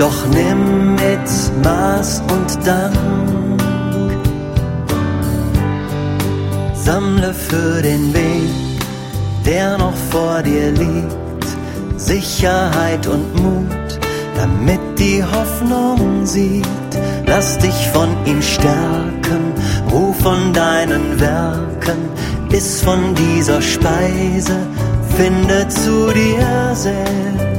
Doch nimm mit Maß und Dank. Sammle für den Weg, der noch vor dir liegt, Sicherheit und Mut, damit die Hoffnung sieht. Lass dich von ihm stärken, ruh von deinen Werken, iss von dieser Speise, finde zu dir selbst.